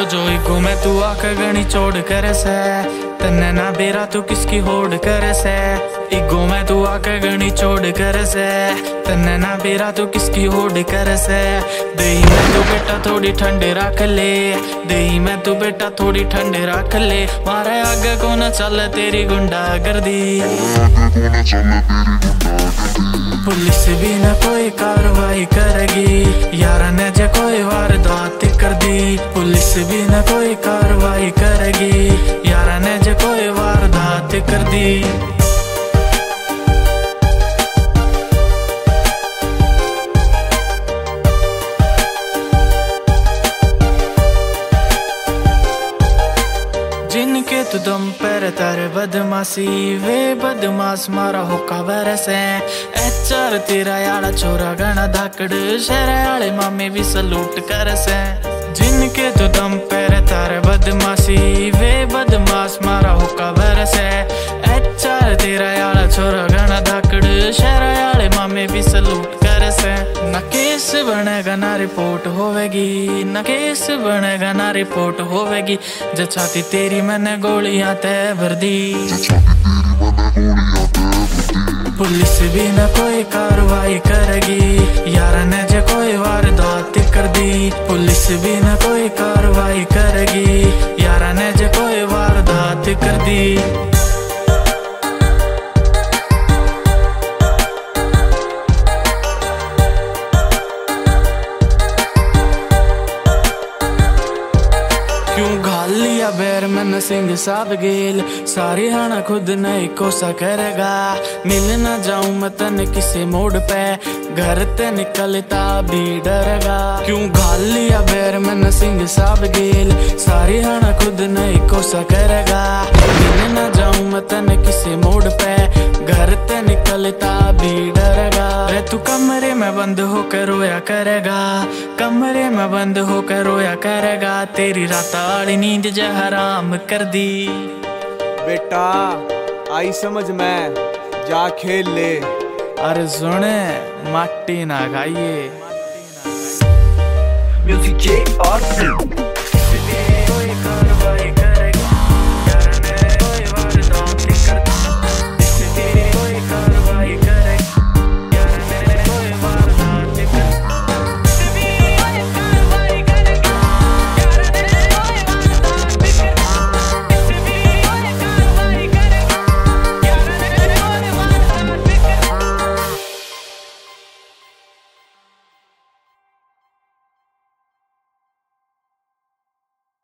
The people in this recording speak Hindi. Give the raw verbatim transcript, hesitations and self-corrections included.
जो जो इगो में तू आके गणी चोड़ करे से, तन्ने ना बेरा तू किसकी होड़ करे से। इगो में तू आके गणी चोड़ करे से, तन्ने ना बेरा तू किसकी होड़ करे से। दही में तू बेटा थोड़ी ठंडे रख ले, दही में तू बेटा थोड़ी ठंडे रख ले। मारे आगे को न चल तेरी गुंडा गर्दी, पुलिस भी न कोई कार्रवाई करेगी, यारा ने जे कोई वारदात कर दी। पुलिस भी न कोई कार्रवाई करेगी, यारा ने जे कोई वारदात कर दी। जिनके तू दम पर तारे बदमाशी, वे बदमाश मारा होका बरसे। एचर तेरा याड़ा छोरा गणा धाकड़, शहर आले मामे भी सलूट कर से। जिनके तू दम पर तारे बदमाशी, वे बदमाश मारा होका बरसे। एचर तेरा याड़ा छोरा गणा धाकड़, शहर आले मामे भी सलूट कर से। न केस बनेगा ना रिपोर्ट होवेगी, न केस बनेगा ना रिपोर्ट होवेगी। जो छाती तेरी मैंने गोलियां तय भर दी, पुलिस भी न कोई कार्रवाई करेगी, यारा ने जो कोई वारदात कर दी। पुलिस भी न कोई कार्रवाई करेगी, यारा ने जो कोई वारदात कर दी। क्यों घाल लिया बैर मैंने सिंह साहब गेल, सारी हाना खुद नहीं कोसा करेगा। मिल न जाऊं मैं तन किसी मोड़ पे, घर ते निकलता भी डरेगा। क्यों घाल लिया बैर मैंने सिंह साहब गेल, सारी हाना खुद नहीं कोसा करेगा। मिल न जाऊं मैं तन किसी मोड़ पे, घर ते निकलता भी डरेगा। रे तू कमरे में बंद होकर रोया करेगा, कमरे में बंद होकर रोया करेगा। तेरी रात आड़ी नींद जो हराम कर दी। बेटा आई समझ में, जा खेल ले। अरे सुने माटी ना खाइए। म्यूजिक जे और